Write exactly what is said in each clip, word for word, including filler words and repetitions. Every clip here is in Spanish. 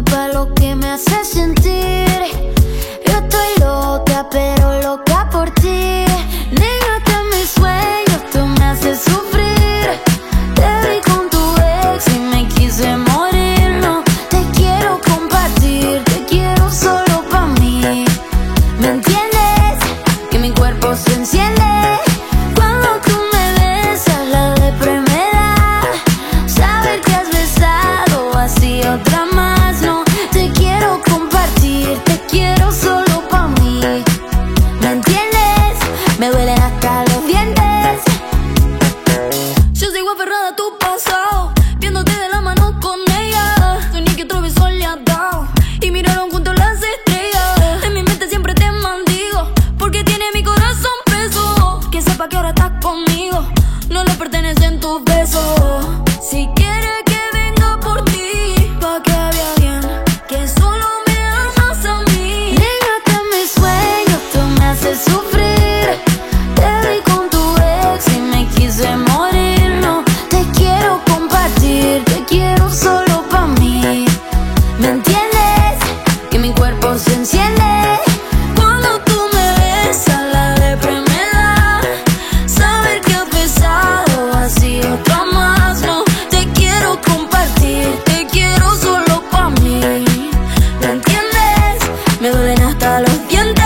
culpa lo que me hace sentir. Yo estoy loca, pero loca por ti. Nena, hasta en mis sueños tú me haces sufrir. Te vi con tu ex y me quise morir. No te quiero compartir, te quiero solo pa' mí. ¿Me entiendes? Que mi cuerpo se enciende cuando tú me besas, la depre me da. Saber que has besado así otra más. No te quiero compartir, te quiero solo pa' mí. ¿Me entiendes? Me duelen hasta los dientes. Yo sigo aferrada a tu pasado, viéndote de la mano con ella. Soñé que otro beso le ha dado y miraron juntos las estrellas. En mi mente siempre te maldigo, porque tiene mi corazón preso. Que sepa que ahora estás conmigo, no le pertenecen tus besos. Si quiere que venga por ti, pa' que vea bien que solo me amas a mí. Nena, hasta en mis sueños tú me haces sufrir. Te vi con tu ex y me quise morir. No te quiero compartir, te quiero solo pa' mí. ¿Me entiendes? Que mi cuerpo se enciende cuando tú me besas, la depre me da. Saber que has besado así otra más. No te quiero compartir, te quiero solo pa' mí. ¿Me entiendes? Me duelen hasta los dientes.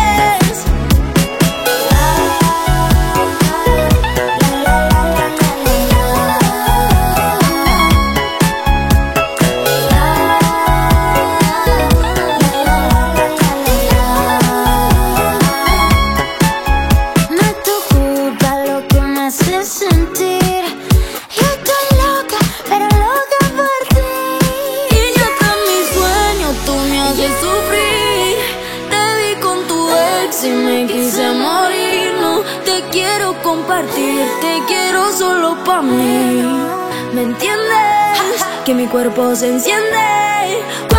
No es tu culpa lo que me hace sentir. Yo estoy loca, pero loca por ti. Y ya hasta en mis sueños tú me haces sufrir. Te vi con tu ex y me quise morir. No te quiero compartir, te quiero solo pa' mí. ¿Me entiendes? Que mi cuerpo se enciende